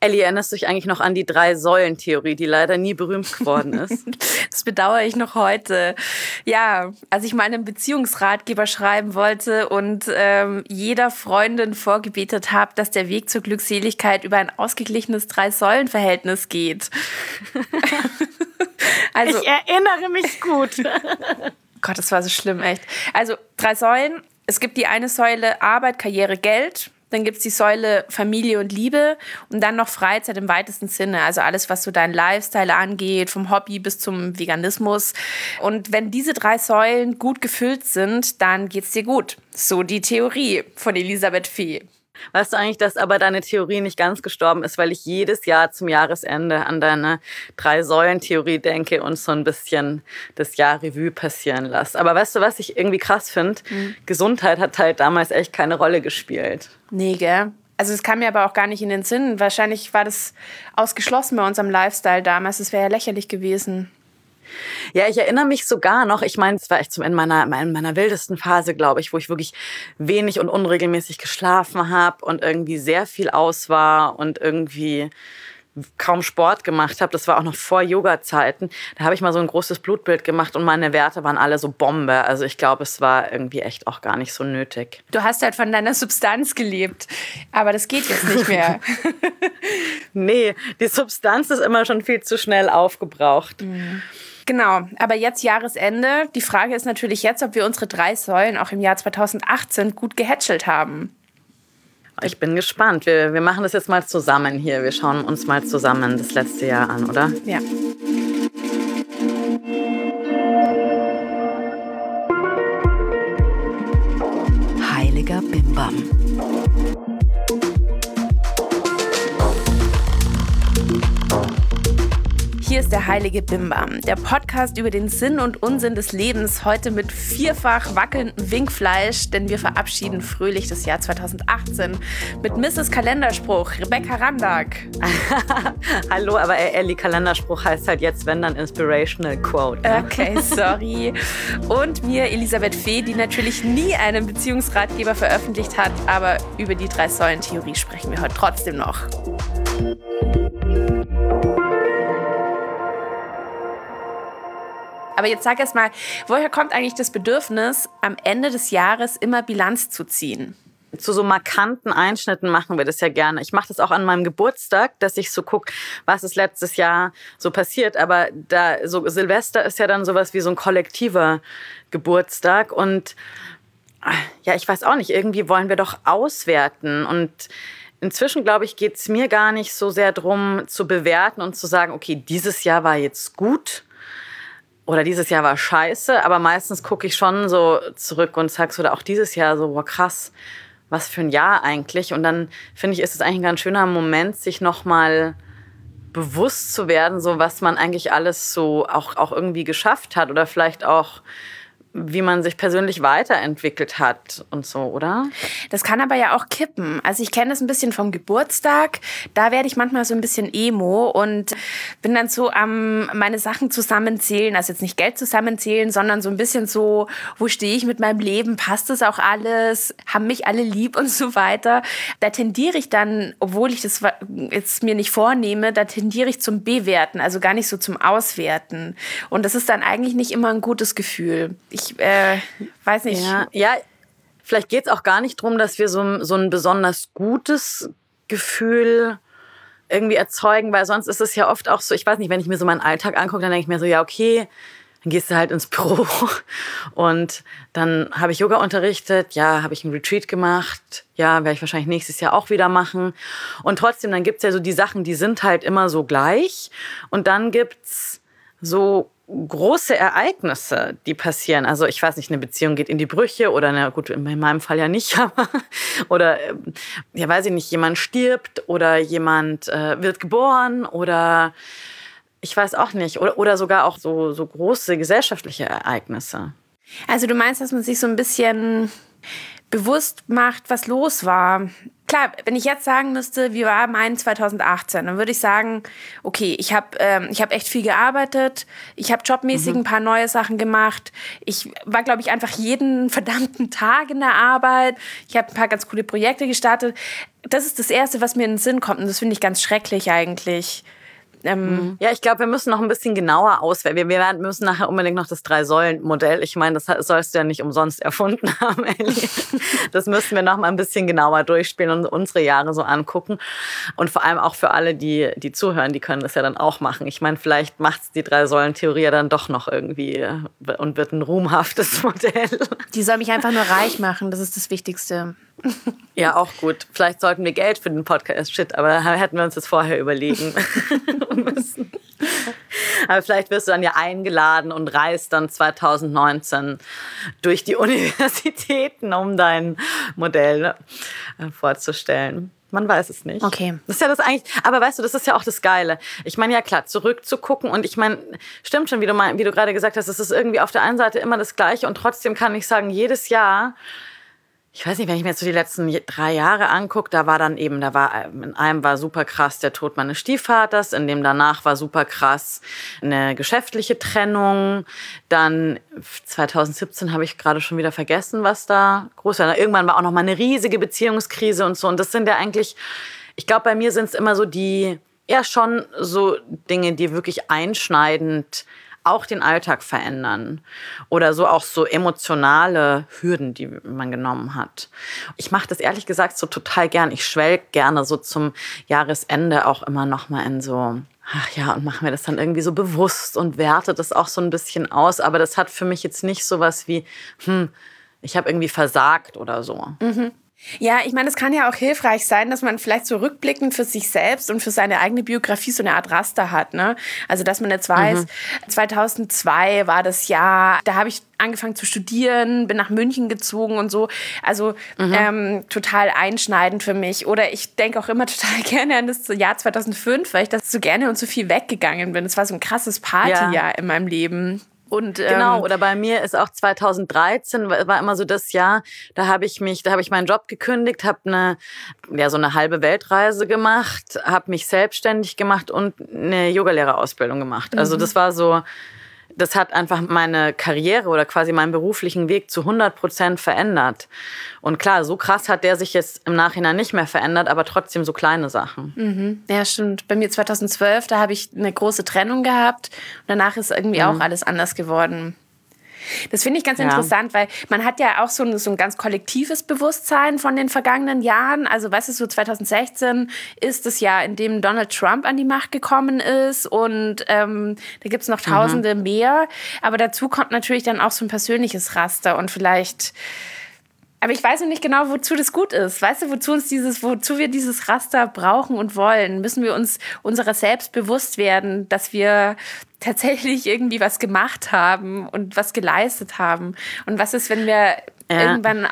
Elli, erinnerst du dich eigentlich noch an die 3-Säulen-Theorie, die leider nie berühmt geworden ist? Das bedauere ich noch heute. Ja, als ich mal einen Beziehungsratgeber schreiben wollte und jeder Freundin vorgebetet habe, dass der Weg zur Glückseligkeit über ein ausgeglichenes 3-Säulen-Verhältnis geht. Also, ich erinnere mich gut. Gott, das war so schlimm, echt. Also 3 Säulen. Es gibt die eine Säule Arbeit, Karriere, Geld. Dann gibt es die Säule Familie und Liebe und dann noch Freizeit im weitesten Sinne. Also alles, was so dein Lifestyle angeht, vom Hobby bis zum Veganismus. Und wenn diese 3 Säulen gut gefüllt sind, dann geht's dir gut. So die Theorie von Elisabeth Fee. Weißt du eigentlich, dass aber deine Theorie nicht ganz gestorben ist, weil ich jedes Jahr zum Jahresende an deine 3-Säulen-Theorie denke und so ein bisschen das Jahr Revue passieren lasse. Aber weißt du, was ich irgendwie krass finde? Gesundheit hat halt damals echt keine Rolle gespielt. Nee, gell? Also es kam mir aber auch gar nicht in den Sinn. Wahrscheinlich war das ausgeschlossen bei unserem Lifestyle damals. Das wäre ja lächerlich gewesen. Ja, ich erinnere mich sogar noch, ich meine, es war echt in meiner wildesten Phase, glaube ich, wo ich wirklich wenig und unregelmäßig geschlafen habe und irgendwie sehr viel aus war und irgendwie kaum Sport gemacht habe. Das war auch noch vor Yoga-Zeiten. Da habe ich mal so ein großes Blutbild gemacht und meine Werte waren alle so Bombe. Also ich glaube, es war irgendwie echt auch gar nicht so nötig. Du hast halt von deiner Substanz gelebt, aber das geht jetzt nicht mehr. Nee, die Substanz ist immer schon viel zu schnell aufgebraucht. Genau, aber jetzt Jahresende. Die Frage ist natürlich jetzt, ob wir unsere 3 Säulen auch im Jahr 2018 gut gehätschelt haben. Ich bin gespannt. Wir machen das jetzt mal zusammen hier. Wir schauen uns mal zusammen das letzte Jahr an, oder? Ja. Heiliger Bimbam. Hier ist der Heilige Bimbam, der Podcast über den Sinn und Unsinn des Lebens, heute mit 4-fach wackelndem Winkfleisch, denn wir verabschieden fröhlich das Jahr 2018 mit Mrs. Kalenderspruch, Rebecca Randack. Hallo, aber Elli, Kalenderspruch heißt halt jetzt, wenn dann Inspirational Quote. Ne? Okay, sorry. Und mir, Elisabeth Fee, die natürlich nie einen Beziehungsratgeber veröffentlicht hat, aber über die 3-Säulen-Theorie sprechen wir heute trotzdem noch. Aber jetzt sag erst mal, woher kommt eigentlich das Bedürfnis, am Ende des Jahres immer Bilanz zu ziehen? Zu so markanten Einschnitten machen wir das ja gerne. Ich mache das auch an meinem Geburtstag, dass ich so gucke, was ist letztes Jahr so passiert. Aber da so Silvester ist ja dann sowas wie so ein kollektiver Geburtstag. Und ja, ich weiß auch nicht, irgendwie wollen wir doch auswerten. Und inzwischen, glaube ich, geht es mir gar nicht so sehr darum, zu bewerten und zu sagen, okay, dieses Jahr war jetzt gut. Oder dieses Jahr war scheiße, aber meistens gucke ich schon so zurück und sage so, oder auch dieses Jahr so, wow, krass, was für ein Jahr eigentlich. Und dann finde ich, ist es eigentlich ein ganz schöner Moment, sich nochmal bewusst zu werden, so was man eigentlich alles so auch irgendwie geschafft hat oder vielleicht auch wie man sich persönlich weiterentwickelt hat und so, oder? Das kann aber ja auch kippen. Also ich kenne das ein bisschen vom Geburtstag. Da werde ich manchmal so ein bisschen emo und bin dann so am meine Sachen zusammenzählen. Also jetzt nicht Geld zusammenzählen, sondern so ein bisschen so, wo stehe ich mit meinem Leben? Passt das auch alles? Haben mich alle lieb und so weiter? Da tendiere ich dann, obwohl ich das jetzt mir nicht vornehme, da tendiere ich zum Bewerten, also gar nicht so zum Auswerten. Und das ist dann eigentlich nicht immer ein gutes Gefühl. Ich weiß nicht. Ja, vielleicht geht es auch gar nicht darum, dass wir so ein besonders gutes Gefühl irgendwie erzeugen, weil sonst ist es ja oft auch so, ich weiß nicht, wenn ich mir so meinen Alltag angucke, dann denke ich mir so, ja, okay, dann gehst du halt ins Büro und dann habe ich Yoga unterrichtet, ja, habe ich einen Retreat gemacht, ja, werde ich wahrscheinlich nächstes Jahr auch wieder machen. Und trotzdem, dann gibt es ja so die Sachen, die sind halt immer so gleich und dann gibt's so große Ereignisse, die passieren. Also ich weiß nicht, eine Beziehung geht in die Brüche oder gut, in meinem Fall ja nicht, aber oder ja, weiß ich nicht, jemand stirbt oder jemand wird geboren oder ich weiß auch nicht oder sogar auch so große gesellschaftliche Ereignisse. Also du meinst, dass man sich so ein bisschen bewusst macht, was los war? Klar, wenn ich jetzt sagen müsste, wie war mein 2018, dann würde ich sagen, okay, ich hab echt viel gearbeitet, ich habe jobmäßig ein paar neue Sachen gemacht, ich war, glaube ich, einfach jeden verdammten Tag in der Arbeit, ich habe ein paar ganz coole Projekte gestartet. Das ist das Erste, was mir in den Sinn kommt und das finde ich ganz schrecklich eigentlich. Ja, ich glaube, wir müssen noch ein bisschen genauer auswählen. Wir müssen nachher unbedingt noch das 3-Säulen-Modell. Ich meine, das sollst du ja nicht umsonst erfunden haben, Ellie. Das müssen wir noch mal ein bisschen genauer durchspielen und unsere Jahre so angucken. Und vor allem auch für alle, die zuhören, die können das ja dann auch machen. Ich meine, vielleicht macht's die 3-Säulen-Theorie ja dann doch noch irgendwie und wird ein ruhmhaftes Modell. Die soll mich einfach nur reich machen, das ist das Wichtigste. Ja, auch gut. Vielleicht sollten wir Geld für den Podcast, aber hätten wir uns das vorher überlegen müssen. Aber vielleicht wirst du dann ja eingeladen und reist dann 2019 durch die Universitäten, um dein Modell vorzustellen. Man weiß es nicht. Okay. Das ist ja das eigentlich, aber weißt du, das ist ja auch das Geile. Ich meine, ja klar, zurückzugucken und ich meine, stimmt schon, wie du gerade gesagt hast, es ist irgendwie auf der einen Seite immer das Gleiche und trotzdem kann ich sagen, jedes Jahr, ich weiß nicht, wenn ich mir jetzt so die letzten 3 Jahre angucke, in einem war super krass der Tod meines Stiefvaters, in dem danach war super krass eine geschäftliche Trennung, dann 2017 habe ich gerade schon wieder vergessen, was da groß war. Irgendwann war auch noch mal eine riesige Beziehungskrise und so und das sind ja eigentlich, ich glaube, bei mir sind es immer so eher schon so Dinge, die wirklich einschneidend auch den Alltag verändern oder so auch so emotionale Hürden, die man genommen hat. Ich mache das ehrlich gesagt so total gern. Ich schwelg gerne so zum Jahresende auch immer noch mal in so, ach ja, und mache mir das dann irgendwie so bewusst und werte das auch so ein bisschen aus. Aber das hat für mich jetzt nicht so was wie, ich habe irgendwie versagt oder so. Mhm. Ja, ich meine, es kann ja auch hilfreich sein, dass man vielleicht so rückblickend für sich selbst und für seine eigene Biografie so eine Art Raster hat, ne? Also, dass man jetzt weiß, 2002 war das Jahr, da habe ich angefangen zu studieren, bin nach München gezogen und so. Also, total einschneidend für mich. Oder ich denke auch immer total gerne an das Jahr 2005, weil ich das so gerne und so viel weggegangen bin. Es war so ein krasses Partyjahr in meinem Leben. Und, genau, oder bei mir ist auch 2013 war immer so das Jahr, da habe ich meinen Job gekündigt, habe so eine halbe Weltreise gemacht, habe mich selbstständig gemacht und eine Yogalehrerausbildung gemacht. Also das war so, das hat einfach meine Karriere oder quasi meinen beruflichen Weg zu 100% verändert. Und klar, so krass hat der sich jetzt im Nachhinein nicht mehr verändert, aber trotzdem so kleine Sachen. Mhm. Ja, stimmt. Bei mir 2012, da habe ich eine große Trennung gehabt. Und danach ist irgendwie auch alles anders geworden. Das finde ich ganz interessant, weil man hat ja auch so ein ganz kollektives Bewusstsein von den vergangenen Jahren. Also, weißt du, so 2016 ist das Jahr, in dem Donald Trump an die Macht gekommen ist und da gibt's noch Tausende mehr. Aber dazu kommt natürlich dann auch so ein persönliches Raster und vielleicht... Aber ich weiß noch nicht genau, wozu das gut ist. Weißt du, wozu wir dieses Raster brauchen und wollen? Müssen wir uns unserer selbst bewusst werden, dass wir tatsächlich irgendwie was gemacht haben und was geleistet haben? Und was ist, wenn wir irgendwann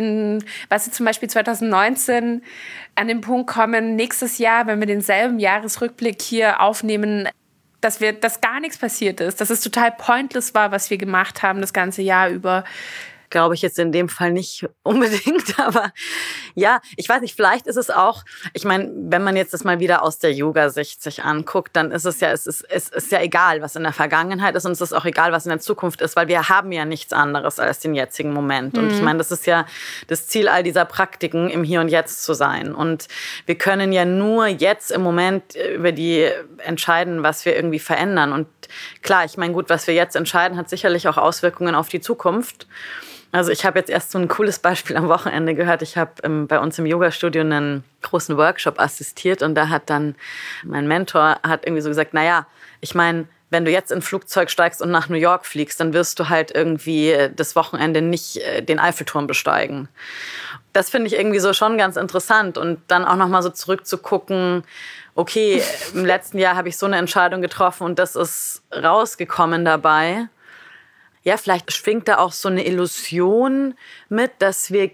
zum Beispiel 2019 an den Punkt kommen, nächstes Jahr, wenn wir denselben Jahresrückblick hier aufnehmen, dass gar nichts passiert ist, dass es total pointless war, was wir gemacht haben das ganze Jahr über. Glaube ich jetzt in dem Fall nicht unbedingt, aber ja, ich weiß nicht, vielleicht ist es auch, ich meine, wenn man jetzt das mal wieder aus der Yoga-Sicht sich anguckt, dann ist es ist ja egal, was in der Vergangenheit ist und es ist auch egal, was in der Zukunft ist, weil wir haben ja nichts anderes als den jetzigen Moment. Und ich meine, das ist ja das Ziel all dieser Praktiken, im Hier und Jetzt zu sein. Und wir können ja nur jetzt im Moment über die entscheiden, was wir irgendwie verändern. Und klar, ich meine, gut, was wir jetzt entscheiden, hat sicherlich auch Auswirkungen auf die Zukunft. Also ich habe jetzt erst so ein cooles Beispiel am Wochenende gehört. Ich habe bei uns im Yogastudio einen großen Workshop assistiert und da hat dann mein Mentor irgendwie so gesagt, naja, ich meine, wenn du jetzt in ein Flugzeug steigst und nach New York fliegst, dann wirst du halt irgendwie das Wochenende nicht den Eiffelturm besteigen. Das finde ich irgendwie so schon ganz interessant und dann auch noch mal so zurückzugucken, okay, im letzten Jahr habe ich so eine Entscheidung getroffen und das ist rausgekommen dabei. Ja, vielleicht schwingt da auch so eine Illusion mit, dass wir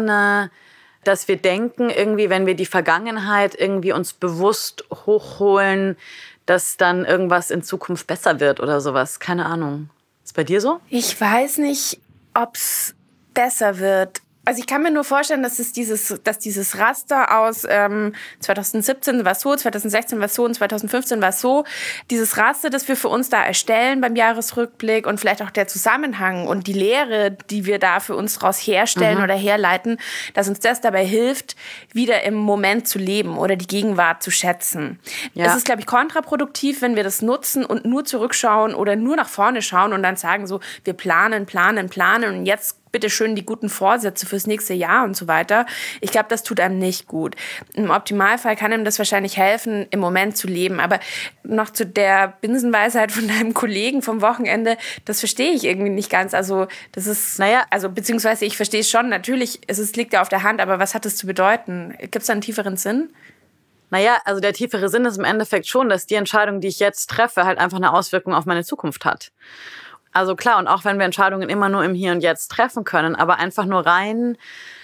denken, irgendwie, wenn wir die Vergangenheit irgendwie uns bewusst hochholen, dass dann irgendwas in Zukunft besser wird oder sowas. Keine Ahnung. Ist bei dir so? Ich weiß nicht, ob's besser wird. Also ich kann mir nur vorstellen, dass dieses Raster aus 2017 war es so, 2016 war es so und 2015 war es so, dieses Raster, das wir für uns da erstellen beim Jahresrückblick und vielleicht auch der Zusammenhang und die Lehre, die wir da für uns daraus herstellen oder herleiten, dass uns das dabei hilft, wieder im Moment zu leben oder die Gegenwart zu schätzen. Ja. Es ist, glaube ich, kontraproduktiv, wenn wir das nutzen und nur zurückschauen oder nur nach vorne schauen und dann sagen so, wir planen und jetzt bitte schön die guten Vorsätze fürs nächste Jahr und so weiter. Ich glaube, das tut einem nicht gut. Im Optimalfall kann einem das wahrscheinlich helfen, im Moment zu leben. Aber noch zu der Binsenweisheit von deinem Kollegen vom Wochenende, das verstehe ich irgendwie nicht ganz. Also das ist, beziehungsweise ich verstehe es schon, natürlich, es liegt ja auf der Hand, aber was hat es zu bedeuten? Gibt es da einen tieferen Sinn? Naja, also der tiefere Sinn ist im Endeffekt schon, dass die Entscheidung, die ich jetzt treffe, halt einfach eine Auswirkung auf meine Zukunft hat. Also klar, und auch wenn wir Entscheidungen immer nur im Hier und Jetzt treffen können, aber einfach nur rein,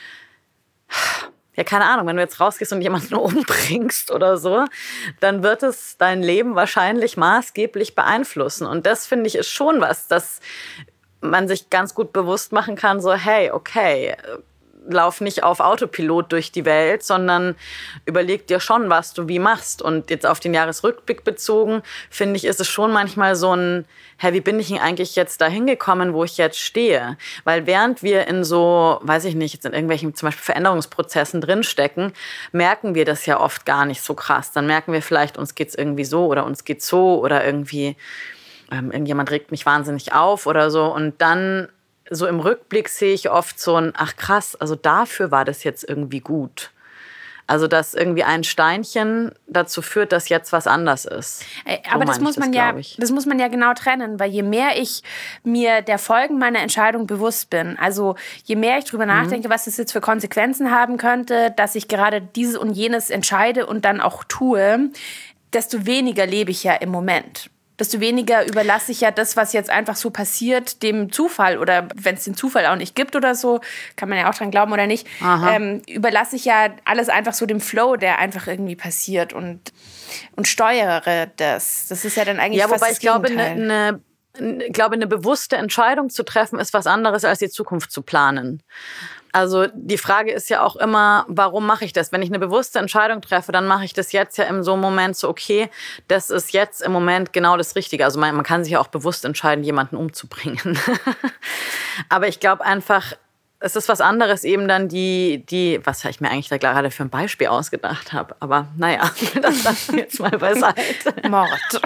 ja, keine Ahnung, wenn du jetzt rausgehst und jemanden umbringst oder so, dann wird es dein Leben wahrscheinlich maßgeblich beeinflussen. Und das, finde ich, ist schon was, dass man sich ganz gut bewusst machen kann, so, hey, okay, lauf nicht auf Autopilot durch die Welt, sondern überleg dir schon, was du wie machst. Und jetzt auf den Jahresrückblick bezogen, finde ich, ist es schon manchmal so ein, wie bin ich denn eigentlich jetzt da hingekommen, wo ich jetzt stehe? Weil während wir in so, weiß ich nicht, jetzt in irgendwelchen zum Beispiel Veränderungsprozessen drinstecken, merken wir das ja oft gar nicht so krass. Dann merken wir vielleicht, uns geht's irgendwie so oder uns geht's so oder irgendwie irgendjemand regt mich wahnsinnig auf oder so. Und dann so im Rückblick sehe ich oft so ein, ach krass, also dafür war das jetzt irgendwie gut. Also dass irgendwie ein Steinchen dazu führt, dass jetzt was anders ist. Aber das muss man ja genau trennen, weil je mehr ich mir der Folgen meiner Entscheidung bewusst bin, also je mehr ich drüber nachdenke, was das jetzt für Konsequenzen haben könnte, dass ich gerade dieses und jenes entscheide und dann auch tue, desto weniger lebe ich ja im Moment. Desto weniger überlasse ich ja das, was jetzt einfach so passiert, dem Zufall. Oder wenn es den Zufall auch nicht gibt oder so, kann man ja auch dran glauben oder nicht, überlasse ich ja alles einfach so dem Flow, der einfach irgendwie passiert und steuere das. Das ist ja dann eigentlich fast das Gegenteil. Ich glaube, eine bewusste Entscheidung zu treffen, ist was anderes, als die Zukunft zu planen. Also die Frage ist ja auch immer, warum mache ich das? Wenn ich eine bewusste Entscheidung treffe, dann mache ich das jetzt ja in so einem Moment so, okay, das ist jetzt im Moment genau das Richtige. Also man kann sich ja auch bewusst entscheiden, jemanden umzubringen. Aber ich glaube einfach, es ist was anderes eben dann was ich mir eigentlich da gerade für ein Beispiel ausgedacht habe. Aber naja, das lassen wir jetzt mal beiseite. Mord.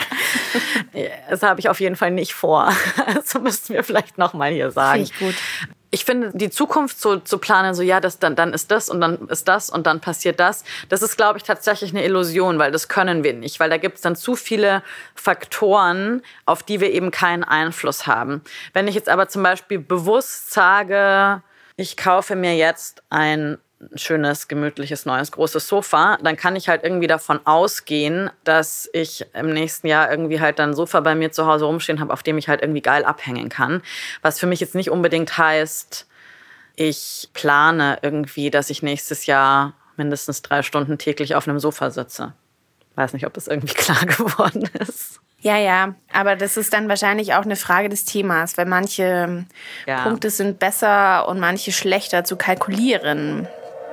Das habe ich auf jeden Fall nicht vor. Also müssten wir vielleicht nochmal hier sagen. Finde ich gut. Ich finde, die Zukunft so zu planen, so ja, dann ist das und dann ist das und dann passiert das, das ist, glaube ich, tatsächlich eine Illusion, weil das können wir nicht. Weil da gibt es dann zu viele Faktoren, auf die wir eben keinen Einfluss haben. Wenn ich jetzt aber zum Beispiel bewusst sage, ich kaufe mir jetzt ein schönes, gemütliches, neues, großes Sofa, dann kann ich halt irgendwie davon ausgehen, dass ich im nächsten Jahr irgendwie halt dann ein Sofa bei mir zu Hause rumstehen habe, auf dem ich halt irgendwie geil abhängen kann. Was für mich jetzt nicht unbedingt heißt, ich plane irgendwie, dass ich nächstes Jahr mindestens 3 Stunden täglich auf einem Sofa sitze. Weiß nicht, ob das irgendwie klar geworden ist. Ja, aber das ist dann wahrscheinlich auch eine Frage des Themas, weil manche Punkte sind besser und manche schlechter zu kalkulieren.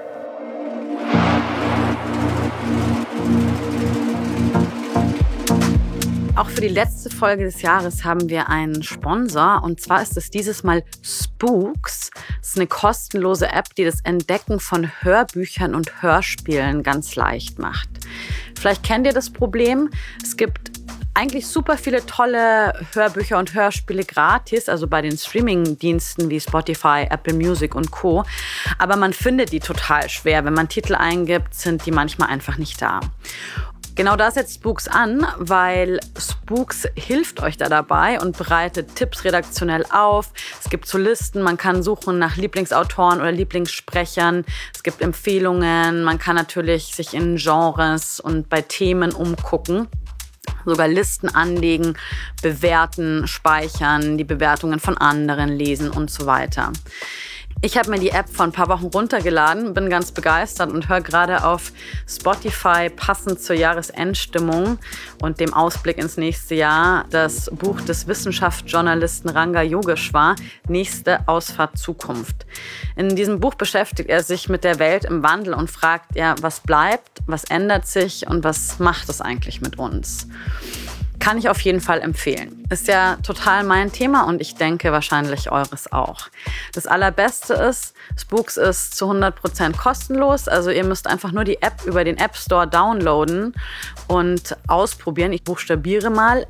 Auch für die letzte Folge des Jahres haben wir einen Sponsor, und zwar ist es dieses Mal Spooks. Das ist eine kostenlose App, die das Entdecken von Hörbüchern und Hörspielen ganz leicht macht. Vielleicht kennt ihr das Problem. Es gibt eigentlich super viele tolle Hörbücher und Hörspiele gratis, also bei den Streaming-Diensten wie Spotify, Apple Music und Co. Aber man findet die total schwer. Wenn man Titel eingibt, sind die manchmal einfach nicht da. Genau da setzt Spooks an, weil Spooks hilft euch da dabei und bereitet Tipps redaktionell auf. Es gibt so Listen, man kann suchen nach Lieblingsautoren oder Lieblingssprechern. Es gibt Empfehlungen, man kann natürlich sich in Genres und bei Themen umgucken. Sogar Listen anlegen, bewerten, speichern, die Bewertungen von anderen lesen und so weiter. Ich habe mir die App vor ein paar Wochen runtergeladen, bin ganz begeistert und höre gerade auf Spotify passend zur Jahresendstimmung und dem Ausblick ins nächste Jahr das Buch des Wissenschaftsjournalisten Ranga Yogeshwar, Nächste Ausfahrt Zukunft. In diesem Buch beschäftigt er sich mit der Welt im Wandel und fragt, ja, was bleibt, was ändert sich und was macht es eigentlich mit uns? Kann ich auf jeden Fall empfehlen. Ist ja total mein Thema und ich denke wahrscheinlich eures auch. Das Allerbeste ist, Spooks ist zu 100% kostenlos. Also ihr müsst einfach nur die App über den App Store downloaden und ausprobieren. Ich buchstabiere mal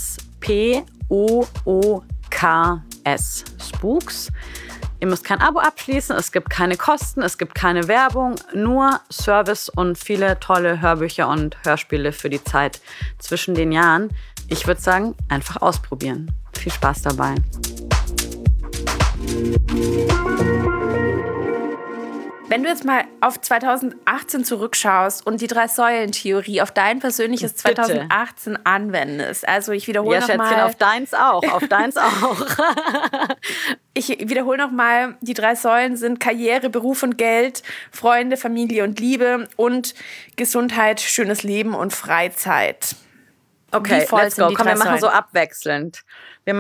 S-P-O-O-K-S. Spooks. Ihr müsst kein Abo abschließen, es gibt keine Kosten, es gibt keine Werbung, nur Service und viele tolle Hörbücher und Hörspiele für die Zeit zwischen den Jahren. Ich würde sagen, einfach ausprobieren. Viel Spaß dabei. Wenn du jetzt mal auf 2018 zurückschaust und die 3-Säulen-Theorie auf dein persönliches 2018 anwendest, also ich wiederhole nochmal... Ja, Schätzchen, auf deins auch. Ich wiederhole nochmal, die 3 Säulen sind Karriere, Beruf und Geld, Freunde, Familie und Liebe und Gesundheit, schönes Leben und Freizeit. Okay, let's go. Komm, wir machen so abwechselnd. Wir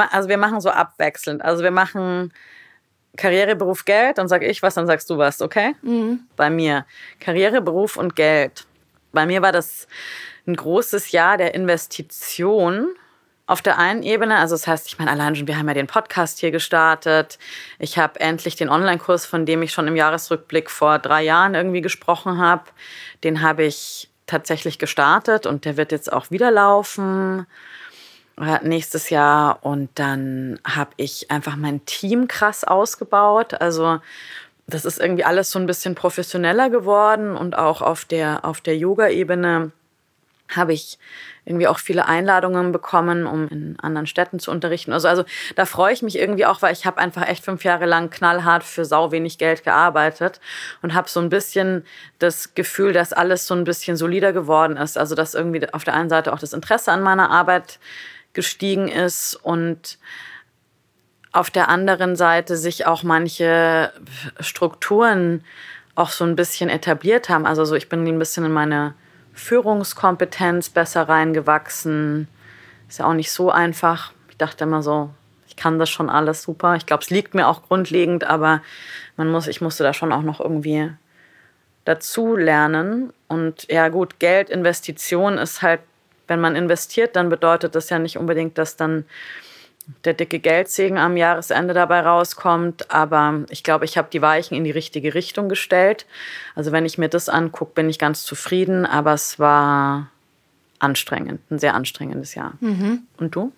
machen Karriere, Beruf, Geld, dann sage ich was, dann sagst du was, okay? Mhm. Bei mir Karriere, Beruf und Geld. Bei mir war das ein großes Jahr der Investition. Auf der einen Ebene, also das heißt, ich meine, allein schon, wir haben ja den Podcast hier gestartet. Ich habe endlich den Online-Kurs, von dem ich schon im Jahresrückblick vor 3 Jahren irgendwie gesprochen habe, den habe ich tatsächlich gestartet und der wird jetzt auch wieder laufen nächstes Jahr. Und dann habe ich einfach mein Team krass ausgebaut. Also das ist irgendwie alles so ein bisschen professioneller geworden und auch auf der Yoga-Ebene habe ich irgendwie auch viele Einladungen bekommen, um in anderen Städten zu unterrichten. Also da freue ich mich irgendwie auch, weil ich habe einfach echt 5 Jahre lang knallhart für sau wenig Geld gearbeitet und habe so ein bisschen das Gefühl, dass alles so ein bisschen solider geworden ist. Also dass irgendwie auf der einen Seite auch das Interesse an meiner Arbeit gestiegen ist und auf der anderen Seite sich auch manche Strukturen auch so ein bisschen etabliert haben. Also so, ich bin ein bisschen in meine Führungskompetenz besser reingewachsen. Ist ja auch nicht so einfach. Ich dachte immer so, ich kann das schon alles super. Ich glaube, es liegt mir auch grundlegend, aber ich musste da schon auch noch irgendwie dazu lernen. Und ja gut, Geld, Investition ist halt, wenn man investiert, dann bedeutet das ja nicht unbedingt, dass dann der dicke Geldsegen am Jahresende dabei rauskommt. Aber ich glaube, ich habe die Weichen in die richtige Richtung gestellt. Also wenn ich mir das angucke, bin ich ganz zufrieden. Aber es war anstrengend, ein sehr anstrengendes Jahr. Mhm. Und du?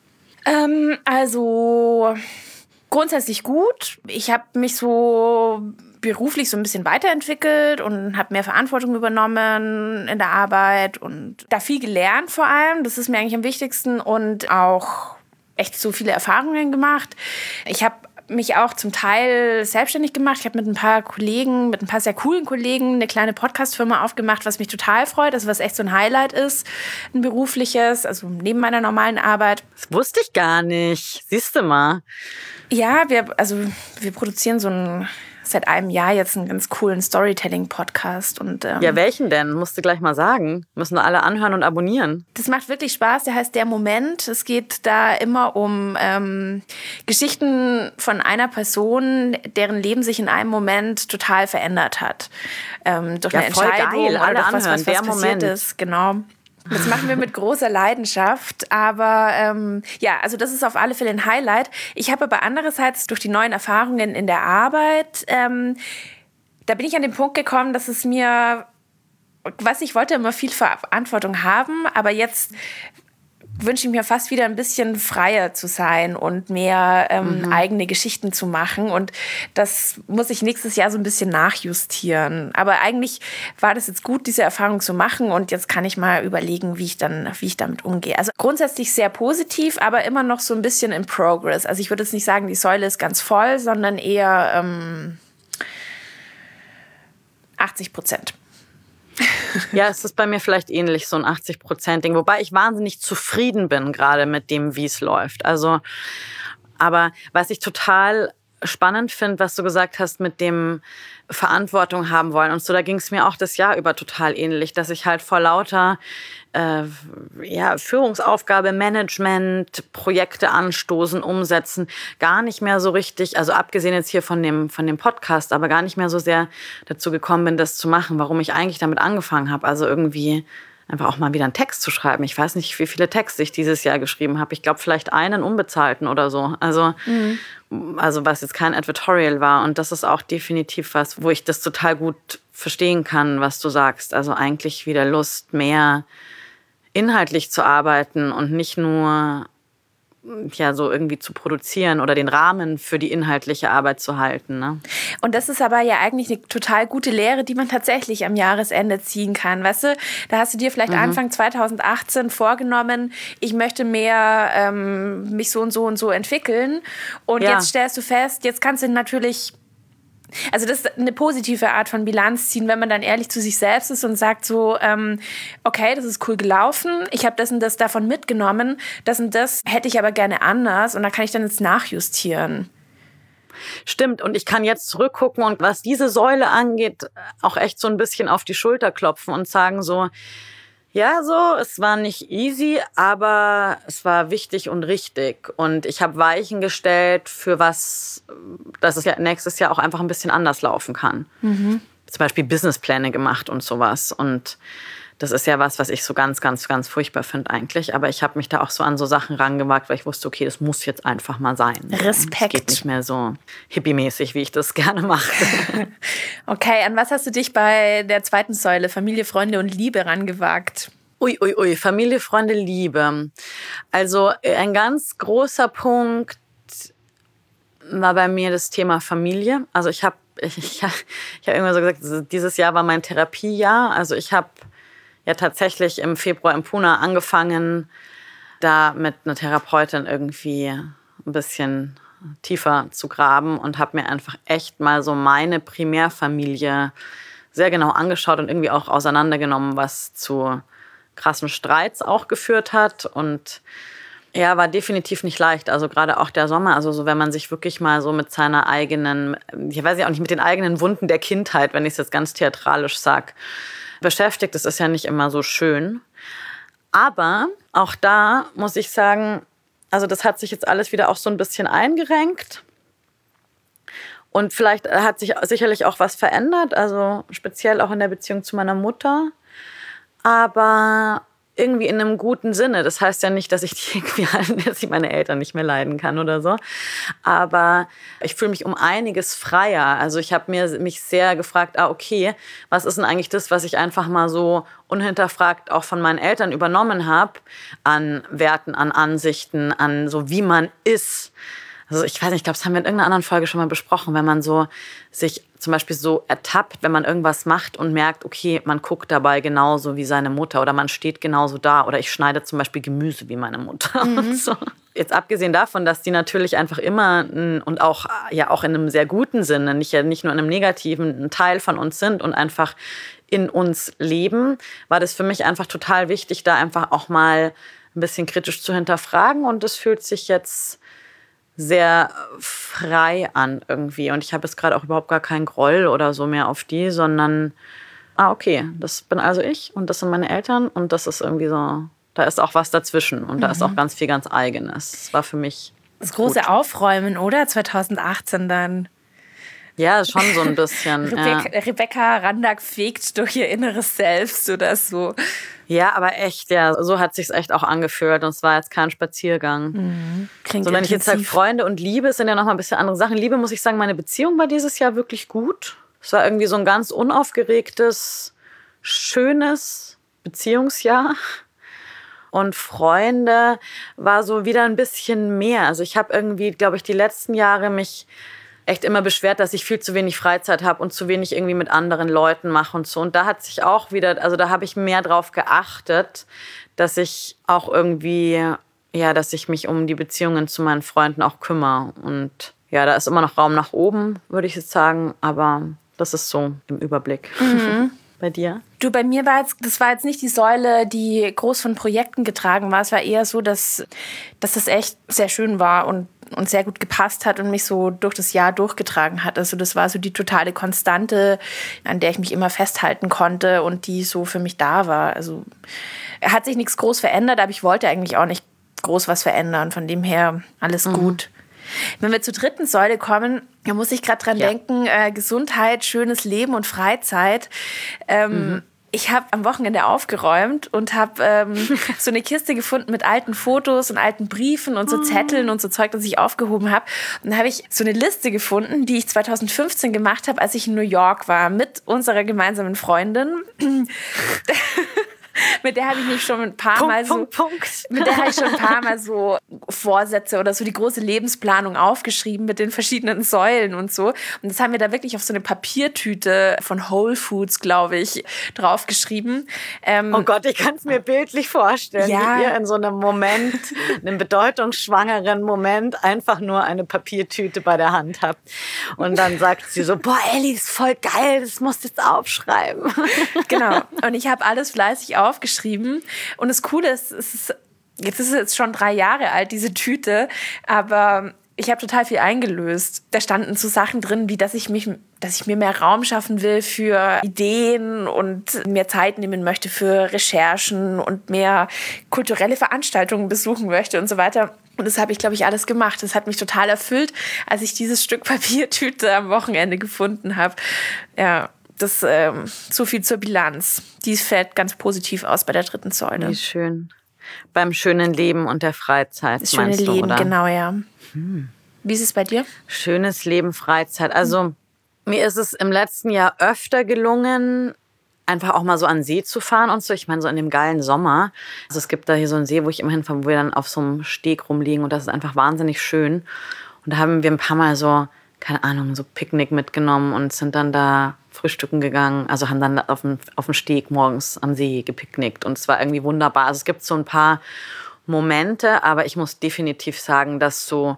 Also grundsätzlich gut. Ich habe mich so beruflich so ein bisschen weiterentwickelt und habe mehr Verantwortung übernommen in der Arbeit und da viel gelernt vor allem. Das ist mir eigentlich am wichtigsten und auch echt so viele Erfahrungen gemacht. Ich habe mich auch zum Teil selbstständig gemacht. Ich habe mit ein paar sehr coolen Kollegen eine kleine Podcast-Firma aufgemacht, was mich total freut, also was echt so ein Highlight ist, ein berufliches, also neben meiner normalen Arbeit. Das wusste ich gar nicht. Siehst du mal. Ja, wir produzieren seit einem Jahr jetzt einen ganz coolen Storytelling-Podcast. Ja, welchen denn? Musst du gleich mal sagen. Müssen alle anhören und abonnieren. Das macht wirklich Spaß. Der heißt Der Moment. Es geht da immer um Geschichten von einer Person, deren Leben sich in einem Moment total verändert hat. Durch eine Entscheidung geil. Alle oder anhören. was passiert ist. Genau. Das machen wir mit großer Leidenschaft, aber also das ist auf alle Fälle ein Highlight. Ich habe aber andererseits durch die neuen Erfahrungen in der Arbeit, da bin ich an den Punkt gekommen, dass es mir, ich wollte immer viel Verantwortung haben, aber jetzt wünsche ich mir fast wieder ein bisschen freier zu sein und mehr eigene Geschichten zu machen. Und das muss ich nächstes Jahr so ein bisschen nachjustieren. Aber eigentlich war das jetzt gut, diese Erfahrung zu machen. Und jetzt kann ich mal überlegen, wie ich damit umgehe. Also grundsätzlich sehr positiv, aber immer noch so ein bisschen in Progress. Also ich würde jetzt nicht sagen, die Säule ist ganz voll, sondern eher 80%. Ja, es ist bei mir vielleicht ähnlich, so ein 80%-Ding. Wobei ich wahnsinnig zufrieden bin, gerade mit dem, wie es läuft. Also, aber was ich total spannend finde, was du gesagt hast mit dem Verantwortung haben wollen. Und so, da ging es mir auch das Jahr über total ähnlich, dass ich halt vor lauter Führungsaufgabe, Management, Projekte anstoßen, umsetzen, gar nicht mehr so richtig, also abgesehen jetzt hier von dem Podcast, aber gar nicht mehr so sehr dazu gekommen bin, das zu machen, warum ich eigentlich damit angefangen habe. Also irgendwie einfach auch mal wieder einen Text zu schreiben. Ich weiß nicht, wie viele Texte ich dieses Jahr geschrieben habe. Ich glaube, vielleicht einen unbezahlten oder so. Also was jetzt kein Advertorial war. Und das ist auch definitiv was, wo ich das total gut verstehen kann, was du sagst. Also eigentlich wieder Lust, mehr inhaltlich zu arbeiten und nicht nur so irgendwie zu produzieren oder den Rahmen für die inhaltliche Arbeit zu halten. Ne? Und das ist aber ja eigentlich eine total gute Lehre, die man tatsächlich am Jahresende ziehen kann. Weißt du, da hast du dir vielleicht Anfang 2018 vorgenommen, ich möchte mehr mich so und so entwickeln. Und jetzt stellst du fest, jetzt kannst du natürlich... Also das ist eine positive Art von Bilanz ziehen, wenn man dann ehrlich zu sich selbst ist und sagt so, okay, das ist cool gelaufen, ich habe das und das davon mitgenommen, das und das hätte ich aber gerne anders und da kann ich dann jetzt nachjustieren. Stimmt, und ich kann jetzt zurückgucken und was diese Säule angeht, auch echt so ein bisschen auf die Schulter klopfen und sagen so, ja, so, es war nicht easy, aber es war wichtig und richtig. Und ich habe Weichen gestellt für was, dass es ja nächstes Jahr auch einfach ein bisschen anders laufen kann. Zum Beispiel Businesspläne gemacht und sowas. Und das ist ja was ich so ganz, ganz, ganz furchtbar finde eigentlich. Aber ich habe mich da auch so an so Sachen rangewagt, weil ich wusste, okay, das muss jetzt einfach mal sein. Respekt. Es geht nicht mehr so hippie-mäßig, wie ich das gerne mache. Okay, an was hast du dich bei der zweiten Säule, Familie, Freunde und Liebe, rangewagt? Ui, Familie, Freunde, Liebe. Also ein ganz großer Punkt war bei mir das Thema Familie. Also ich hab irgendwann so gesagt, dieses Jahr war mein Therapiejahr. Also ich habe ja tatsächlich im Februar in Pune angefangen, da mit einer Therapeutin irgendwie ein bisschen tiefer zu graben und habe mir einfach echt mal so meine Primärfamilie sehr genau angeschaut und irgendwie auch auseinandergenommen, was zu krassen Streits auch geführt hat. Und ja, war definitiv nicht leicht. Also gerade auch der Sommer, also so, wenn man sich wirklich mal so mit seiner eigenen, ich weiß ja auch nicht, mit den eigenen Wunden der Kindheit, wenn ich es jetzt ganz theatralisch sage, beschäftigt. Das ist ja nicht immer so schön. Aber auch da muss ich sagen, also das hat sich jetzt alles wieder auch so ein bisschen eingerenkt. Und vielleicht hat sich sicherlich auch was verändert, also speziell auch in der Beziehung zu meiner Mutter. Aber irgendwie in einem guten Sinne. Das heißt ja nicht, dass ich dass ich meine Eltern nicht mehr leiden kann oder so. Aber ich fühle mich um einiges freier. Also ich habe mich sehr gefragt, okay, was ist denn eigentlich das, was ich einfach mal so unhinterfragt auch von meinen Eltern übernommen habe, an Werten, an Ansichten, an so wie man ist. Also ich weiß nicht, ich glaube, das haben wir in irgendeiner anderen Folge schon mal besprochen, wenn man so sich zum Beispiel so ertappt, wenn man irgendwas macht und merkt, okay, man guckt dabei genauso wie seine Mutter oder man steht genauso da oder ich schneide zum Beispiel Gemüse wie meine Mutter. Und so. Jetzt abgesehen davon, dass die natürlich einfach immer und auch in einem sehr guten Sinne, nicht nur in einem negativen, ein Teil von uns sind und einfach in uns leben, war das für mich einfach total wichtig, da einfach auch mal ein bisschen kritisch zu hinterfragen und das fühlt sich jetzt sehr frei an irgendwie. Und ich habe jetzt gerade auch überhaupt gar keinen Groll oder so mehr auf die, sondern, okay, das bin also ich und das sind meine Eltern und das ist irgendwie so, da ist auch was dazwischen und da ist auch ganz viel ganz Eigenes. Das war für mich das große gut. Aufräumen, oder? 2018 dann. Ja, schon so ein bisschen. Rebecca Randack fegt durch ihr inneres Selbst oder so. Ja, aber echt, ja, so hat sich's echt auch angefühlt und es war jetzt kein Spaziergang. Klingt so, wenn ich jetzt sage, intensiv. Freunde und Liebe sind ja noch mal ein bisschen andere Sachen. Liebe, muss ich sagen, meine Beziehung war dieses Jahr wirklich gut. Es war irgendwie so ein ganz unaufgeregtes, schönes Beziehungsjahr. Und Freunde war so wieder ein bisschen mehr. Also ich habe irgendwie, glaube ich, die letzten Jahre mich echt immer beschwert, dass ich viel zu wenig Freizeit habe und zu wenig irgendwie mit anderen Leuten mache und so. Und da hat sich auch wieder, also da habe ich mehr drauf geachtet, dass ich auch irgendwie, dass ich mich um die Beziehungen zu meinen Freunden auch kümmere. Und ja, da ist immer noch Raum nach oben, würde ich jetzt sagen. Aber das ist so im Überblick. Bei dir? Du, bei mir das war jetzt nicht die Säule, die groß von Projekten getragen war. Es war eher so, dass das echt sehr schön war und und sehr gut gepasst hat und mich so durch das Jahr durchgetragen hat. Also das war so die totale Konstante, an der ich mich immer festhalten konnte und die so für mich da war. Also hat sich nichts groß verändert, aber ich wollte eigentlich auch nicht groß was verändern. Von dem her alles gut. Wenn wir zur dritten Säule kommen, da muss ich gerade dran denken, Gesundheit, schönes Leben und Freizeit. Ich habe am Wochenende aufgeräumt und habe so eine Kiste gefunden mit alten Fotos und alten Briefen und so Zetteln und so Zeug, das ich aufgehoben habe. Und dann habe ich so eine Liste gefunden, die ich 2015 gemacht habe, als ich in New York war, mit unserer gemeinsamen Freundin. Mit der habe ich mich schon ein paar Mal mit der habe ich schon ein paar Mal so Vorsätze oder so die große Lebensplanung aufgeschrieben mit den verschiedenen Säulen und so. Und das haben wir da wirklich auf so eine Papiertüte von Whole Foods, glaube ich, draufgeschrieben. Oh Gott, ich kann es mir bildlich vorstellen, wie ihr in so einem Moment, einem bedeutungsschwangeren Moment, einfach nur eine Papiertüte bei der Hand habt. Und dann sagt sie so, boah, Elli, ist voll geil, das musst du jetzt aufschreiben. Genau. Und ich habe alles fleißig aufgeschrieben. Und das Coole ist, jetzt ist es schon 3 Jahre alt, diese Tüte, aber ich habe total viel eingelöst. Da standen so Sachen drin, wie dass ich mir mehr Raum schaffen will für Ideen und mehr Zeit nehmen möchte für Recherchen und mehr kulturelle Veranstaltungen besuchen möchte und so weiter. Und das habe ich, glaube ich, alles gemacht. Das hat mich total erfüllt, als ich dieses Stück Papiertüte am Wochenende gefunden habe. Ja. Das so viel zur Bilanz. Die fällt ganz positiv aus bei der dritten Säule. Wie schön. Beim schönen Leben und der Freizeit, das schöne meinst du, Leben, oder? genau, ja. Wie ist es bei dir? Schönes Leben, Freizeit. Also mir ist es im letzten Jahr öfter gelungen, einfach auch mal so an den See zu fahren und so. Ich meine, so in dem geilen Sommer. Also es gibt da hier so einen See, wo ich immer hinfahre, wo wir dann auf so einem Steg rumliegen und das ist einfach wahnsinnig schön. Und da haben wir ein paar Mal so, keine Ahnung, so Picknick mitgenommen und sind dann da frühstücken gegangen. Also haben dann auf dem Steg morgens am See gepicknickt und es war irgendwie wunderbar. Also es gibt so ein paar Momente, aber ich muss definitiv sagen, dass so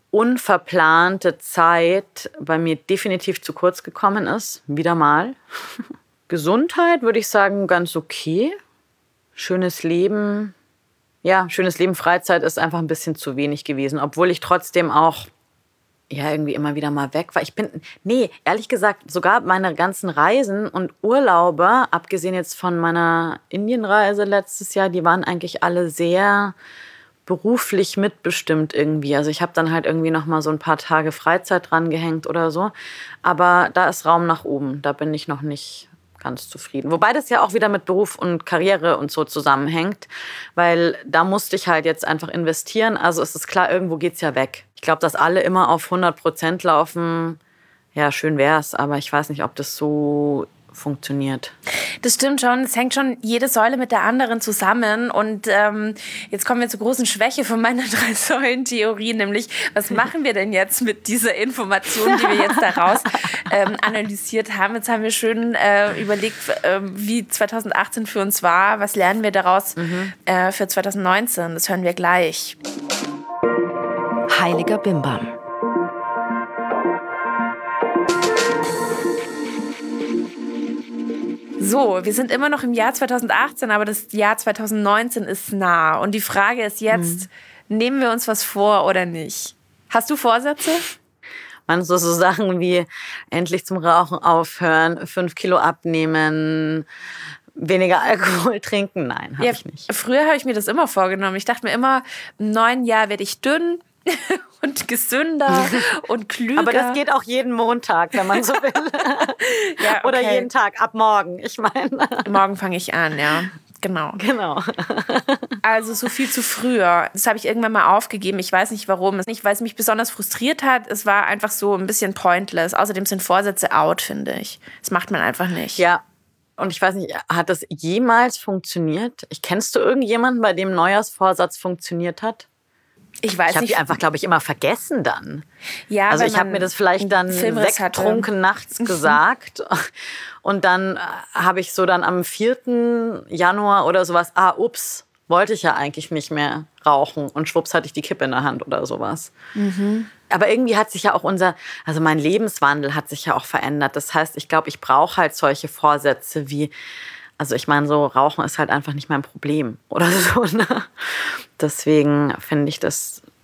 unverplante Zeit bei mir definitiv zu kurz gekommen ist. Wieder mal. Gesundheit würde ich sagen, ganz okay. Schönes Leben. Ja, schönes Leben, Freizeit ist einfach ein bisschen zu wenig gewesen, obwohl ich trotzdem auch irgendwie immer wieder mal weg war. Ehrlich gesagt, sogar meine ganzen Reisen und Urlaube, abgesehen jetzt von meiner Indienreise letztes Jahr, die waren eigentlich alle sehr beruflich mitbestimmt irgendwie. Also ich habe dann halt irgendwie noch mal so ein paar Tage Freizeit dran gehängt oder so. Aber da ist Raum nach oben. Da bin ich noch nicht ganz zufrieden. Wobei das ja auch wieder mit Beruf und Karriere und so zusammenhängt, weil da musste ich halt jetzt einfach investieren. Also es ist klar, irgendwo geht's ja weg. Ich glaube, dass alle immer auf 100% laufen, ja, schön wär's, aber ich weiß nicht, ob das so funktioniert. Das stimmt schon. Es hängt schon jede Säule mit der anderen zusammen. Und jetzt kommen wir zur großen Schwäche von meiner 3-Säulen-Theorie, nämlich was machen wir denn jetzt mit dieser Information, die wir jetzt daraus analysiert haben? Jetzt haben wir schön überlegt, wie 2018 für uns war. Was lernen wir daraus für 2019? Das hören wir gleich. Heiliger Bimbam. So, wir sind immer noch im Jahr 2018, aber das Jahr 2019 ist nah. Und die Frage ist jetzt, nehmen wir uns was vor oder nicht? Hast du Vorsätze? Meinst du so Sachen wie endlich zum Rauchen aufhören, 5 Kilo abnehmen, weniger Alkohol trinken? Nein, habe ich nicht. Früher habe ich mir das immer vorgenommen. Ich dachte mir immer, im neuen Jahr werde ich dünn und gesünder und klüger. Aber das geht auch jeden Montag, wenn man so will. Ja, okay. Oder jeden Tag, ab morgen. Ich meine. Morgen fange ich an, ja. Genau. Also so viel zu früher. Das habe ich irgendwann mal aufgegeben. Ich weiß nicht warum. Nicht, weil es mich besonders frustriert hat. Es war einfach so ein bisschen pointless. Außerdem sind Vorsätze out, finde ich. Das macht man einfach nicht. Ja. Und ich weiß nicht, hat das jemals funktioniert? Kennst du irgendjemanden, bei dem Neujahrsvorsatz funktioniert hat? Ich weiß nicht. Ich habe die einfach, glaube ich, immer vergessen dann. Ja, also ich habe mir das vielleicht dann sekttrunken nachts gesagt und dann habe ich so dann am 4. Januar oder sowas, wollte ich ja eigentlich nicht mehr rauchen und schwupps hatte ich die Kippe in der Hand oder sowas. Aber irgendwie hat sich ja auch mein Lebenswandel hat sich ja auch verändert. Das heißt, ich glaube, ich brauche halt solche Vorsätze wie, also ich meine, so Rauchen ist halt einfach nicht mein Problem oder so. Ne? Deswegen finde ich das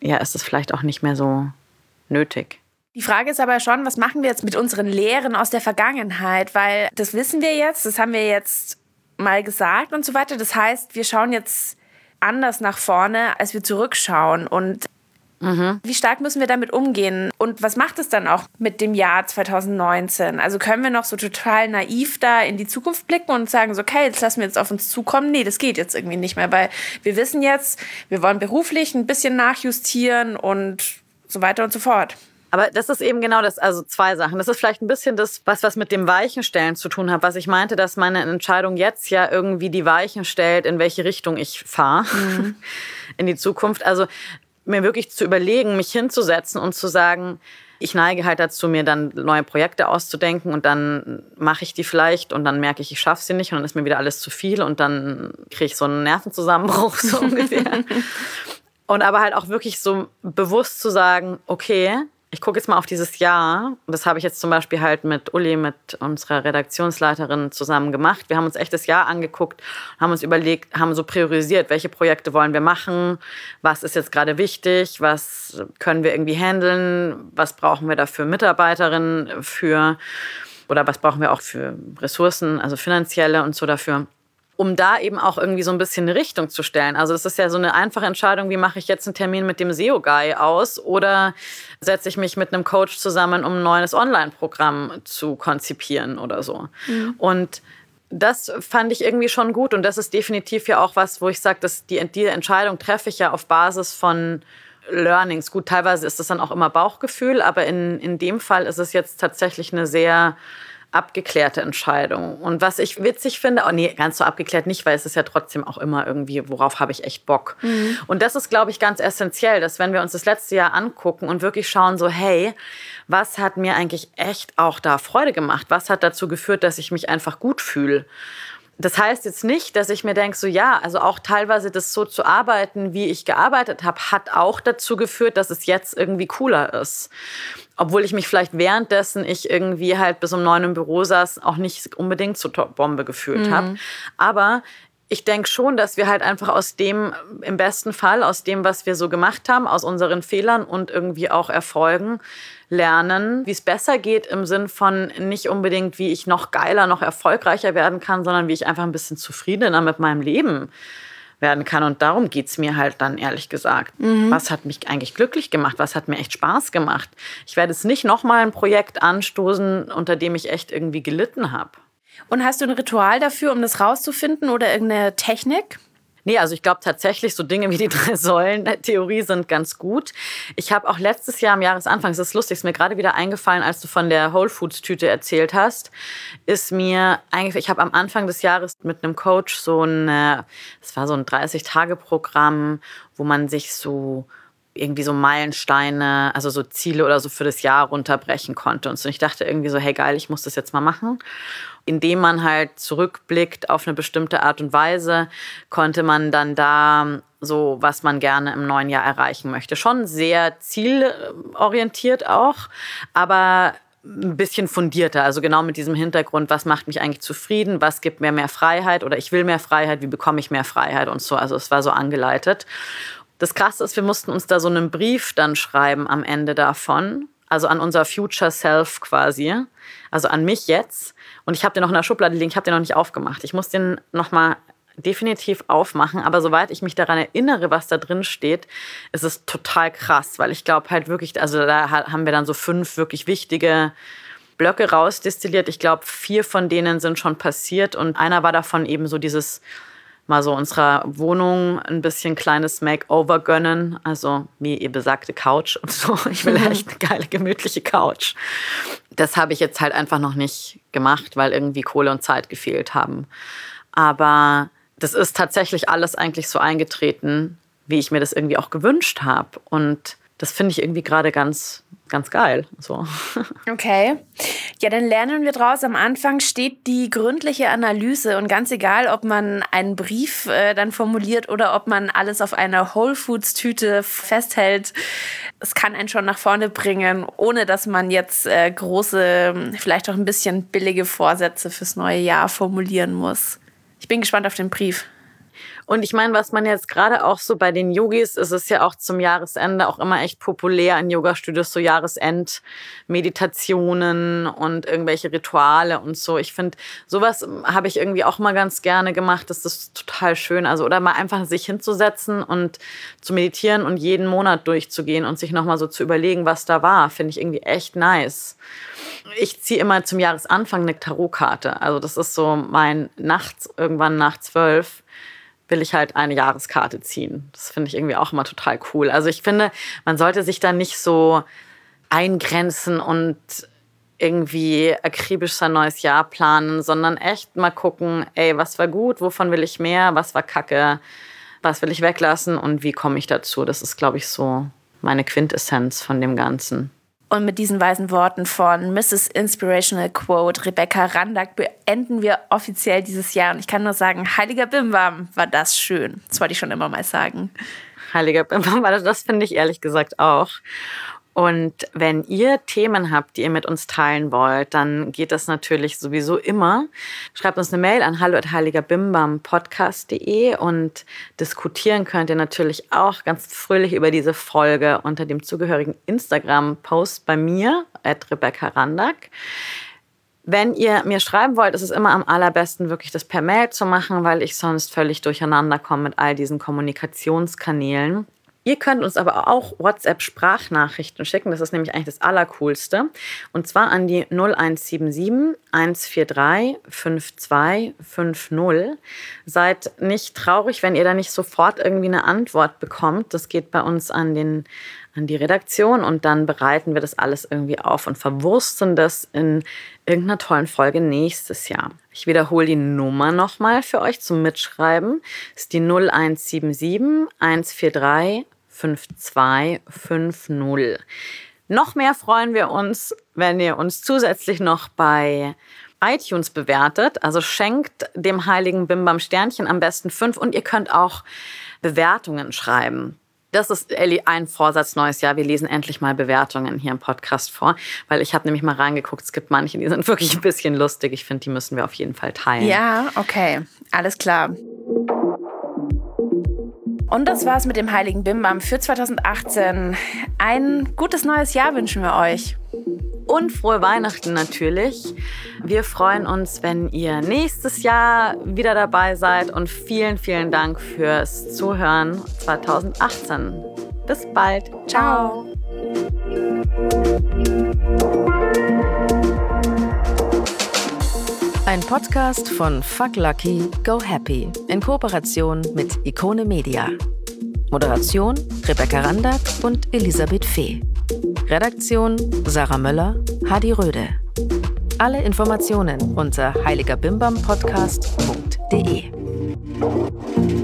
ja, ist es vielleicht auch nicht mehr so nötig. Die Frage ist aber schon, was machen wir jetzt mit unseren Lehren aus der Vergangenheit? Weil das wissen wir jetzt, das haben wir jetzt mal gesagt und so weiter. Das heißt, wir schauen jetzt anders nach vorne, als wir zurückschauen. Und wie stark müssen wir damit umgehen? Und was macht es dann auch mit dem Jahr 2019? Also können wir noch so total naiv da in die Zukunft blicken und sagen so, okay, jetzt lassen wir jetzt auf uns zukommen. Nee, das geht jetzt irgendwie nicht mehr, weil wir wissen jetzt, wir wollen beruflich ein bisschen nachjustieren und so weiter und so fort. Aber das ist eben genau das, also 2 Sachen. Das ist vielleicht ein bisschen das, was mit dem Weichenstellen zu tun hat, was ich meinte, dass meine Entscheidung jetzt ja irgendwie die Weichen stellt, in welche Richtung ich fahre in die Zukunft. Also mir wirklich zu überlegen, mich hinzusetzen und zu sagen, ich neige halt dazu, mir dann neue Projekte auszudenken und dann mache ich die vielleicht und dann merke ich schaffe sie nicht und dann ist mir wieder alles zu viel und dann kriege ich so einen Nervenzusammenbruch so ungefähr. Und aber halt auch wirklich so bewusst zu sagen, okay, ich gucke jetzt mal auf dieses Jahr. Und das habe ich jetzt zum Beispiel halt mit Uli, mit unserer Redaktionsleiterin zusammen gemacht. Wir haben uns echt das Jahr angeguckt, haben uns überlegt, haben so priorisiert, welche Projekte wollen wir machen, was ist jetzt gerade wichtig, was können wir irgendwie handeln, was brauchen wir dafür Mitarbeiterinnen für oder was brauchen wir auch für Ressourcen, also finanzielle und so dafür. Um da eben auch irgendwie so ein bisschen eine Richtung zu stellen. Also es ist ja so eine einfache Entscheidung, wie mache ich jetzt einen Termin mit dem SEO-Guy aus oder setze ich mich mit einem Coach zusammen, um ein neues Online-Programm zu konzipieren oder so. Und das fand ich irgendwie schon gut und das ist definitiv ja auch was, wo ich sage, dass die Entscheidung treffe ich ja auf Basis von Learnings. Gut, teilweise ist das dann auch immer Bauchgefühl, aber in dem Fall ist es jetzt tatsächlich eine sehr abgeklärte Entscheidung. Und was ich witzig finde, ganz so abgeklärt nicht, weil es ist ja trotzdem auch immer irgendwie, worauf habe ich echt Bock. Und das ist, glaube ich, ganz essentiell, dass wenn wir uns das letzte Jahr angucken und wirklich schauen so, hey, was hat mir eigentlich echt auch da Freude gemacht? Was hat dazu geführt, dass ich mich einfach gut fühle? Das heißt jetzt nicht, dass ich mir denke, so ja, also auch teilweise das so zu arbeiten, wie ich gearbeitet habe, hat auch dazu geführt, dass es jetzt irgendwie cooler ist. Obwohl ich mich vielleicht währenddessen ich irgendwie halt bis um 9 im Büro saß, auch nicht unbedingt zur Top-Bombe gefühlt habe. Aber ich denke schon, dass wir halt einfach aus dem, im besten Fall, aus dem, was wir so gemacht haben, aus unseren Fehlern und irgendwie auch Erfolgen, lernen, wie es besser geht im Sinn von nicht unbedingt, wie ich noch geiler, noch erfolgreicher werden kann, sondern wie ich einfach ein bisschen zufriedener mit meinem Leben werden kann. Und darum geht's mir halt dann, ehrlich gesagt. Was hat mich eigentlich glücklich gemacht? Was hat mir echt Spaß gemacht? Ich werde jetzt nicht nochmal ein Projekt anstoßen, unter dem ich echt irgendwie gelitten habe. Und hast du ein Ritual dafür, um das rauszufinden oder irgendeine Technik? Nee, also ich glaube tatsächlich, so Dinge wie die 3 Säulen-Theorie sind ganz gut. Ich habe auch letztes Jahr am Jahresanfang, es ist lustig, ist mir gerade wieder eingefallen, als du von der Whole Foods-Tüte erzählt hast, ist mir eigentlich, ich habe am Anfang des Jahres mit einem Coach es war so ein 30-Tage-Programm, wo man sich so irgendwie so Meilensteine, also so Ziele oder so für das Jahr runterbrechen konnte. Und so, ich dachte irgendwie so, hey geil, ich muss das jetzt mal machen. Indem man halt zurückblickt auf eine bestimmte Art und Weise, konnte man dann da so, was man gerne im neuen Jahr erreichen möchte. Schon sehr zielorientiert auch, aber ein bisschen fundierter. Also genau mit diesem Hintergrund, was macht mich eigentlich zufrieden, was gibt mir mehr Freiheit oder ich will mehr Freiheit, wie bekomme ich mehr Freiheit und so. Also es war so angeleitet. Das Krasse ist, wir mussten uns da so einen Brief dann schreiben am Ende davon, also an unser Future Self quasi, also an mich jetzt. Und ich habe den noch in der Schublade liegen, ich habe den noch nicht aufgemacht. Ich muss den noch mal definitiv aufmachen, aber soweit ich mich daran erinnere, was da drin steht, ist es total krass, weil ich glaube halt wirklich, also da haben wir dann so 5 wirklich wichtige Blöcke rausdestilliert. Ich glaube, 4 von denen sind schon passiert und einer war davon eben so dieses mal so unserer Wohnung ein bisschen kleines Makeover gönnen. Also wie ihr besagte Couch und so. Ich will echt eine geile, gemütliche Couch. Das habe ich jetzt halt einfach noch nicht gemacht, weil irgendwie Kohle und Zeit gefehlt haben. Aber das ist tatsächlich alles eigentlich so eingetreten, wie ich mir das irgendwie auch gewünscht habe. Und das finde ich irgendwie gerade ganz, ganz geil. So. Okay. Ja, dann lernen wir draus. Am Anfang steht die gründliche Analyse und ganz egal, ob man einen Brief dann formuliert oder ob man alles auf einer Whole Foods Tüte festhält, es kann einen schon nach vorne bringen, ohne dass man jetzt große, vielleicht auch ein bisschen billige Vorsätze fürs neue Jahr formulieren muss. Ich bin gespannt auf den Brief. Und ich meine, was man jetzt gerade auch so bei den Yogis, ist es ja auch zum Jahresende auch immer echt populär in Yoga-Studios, so Jahresend-Meditationen und irgendwelche Rituale und so. Ich finde, sowas habe ich irgendwie auch mal ganz gerne gemacht. Das ist total schön. Also, oder mal einfach sich hinzusetzen und zu meditieren und jeden Monat durchzugehen und sich nochmal so zu überlegen, was da war, finde ich irgendwie echt nice. Ich ziehe immer zum Jahresanfang eine Tarotkarte. Also das ist so mein nachts, irgendwann nach 12, will ich halt eine Jahreskarte ziehen. Das finde ich irgendwie auch immer total cool. Also ich finde, man sollte sich da nicht so eingrenzen und irgendwie akribisch sein neues Jahr planen, sondern echt mal gucken, ey, was war gut, wovon will ich mehr, was war kacke, was will ich weglassen und wie komme ich dazu. Das ist, glaube ich, so meine Quintessenz von dem Ganzen. Und mit diesen weisen Worten von Mrs. Inspirational Quote Rebecca Randack beenden wir offiziell dieses Jahr. Und ich kann nur sagen, heiliger Bimbam, war das schön. Das wollte ich schon immer mal sagen. Heiliger Bimbam, das finde ich ehrlich gesagt auch. Und wenn ihr Themen habt, die ihr mit uns teilen wollt, dann geht das natürlich sowieso immer. Schreibt uns eine Mail an hallo@heiligerbimbampodcast.de und diskutieren könnt ihr natürlich auch ganz fröhlich über diese Folge unter dem zugehörigen Instagram-Post bei mir, @RebeccaRandack. Wenn ihr mir schreiben wollt, ist es immer am allerbesten, wirklich das per Mail zu machen, weil ich sonst völlig durcheinander komme mit all diesen Kommunikationskanälen. Ihr könnt uns aber auch WhatsApp-Sprachnachrichten schicken. Das ist nämlich eigentlich das Allercoolste. Und zwar an die 0177 143 5250. Seid nicht traurig, wenn ihr da nicht sofort irgendwie eine Antwort bekommt. Das geht bei uns an die Redaktion und dann bereiten wir das alles irgendwie auf und verwursten das in irgendeiner tollen Folge nächstes Jahr. Ich wiederhole die Nummer nochmal für euch zum Mitschreiben. Das ist die 0177 143 5250. Noch mehr freuen wir uns, wenn ihr uns zusätzlich noch bei iTunes bewertet. Also schenkt dem heiligen Bimbam Sternchen am besten 5 und ihr könnt auch Bewertungen schreiben. Das ist, Elli, ein Vorsatz neues Jahr. Wir lesen endlich mal Bewertungen hier im Podcast vor, weil ich habe nämlich mal reingeguckt, es gibt manche, die sind wirklich ein bisschen lustig. Ich finde, die müssen wir auf jeden Fall teilen. Ja, okay, alles klar. Und das war's mit dem heiligen Bimbam für 2018. Ein gutes neues Jahr wünschen wir euch. Und frohe Weihnachten natürlich. Wir freuen uns, wenn ihr nächstes Jahr wieder dabei seid. Und vielen, vielen Dank fürs Zuhören 2018. Bis bald. Ciao. Ein Podcast von Fuck Lucky, Go Happy in Kooperation mit Ikone Media. Moderation Rebecca Randack und Elisabeth Fee. Redaktion Sarah Möller, Hadi Röde. Alle Informationen unter heiligerbimbampodcast.de.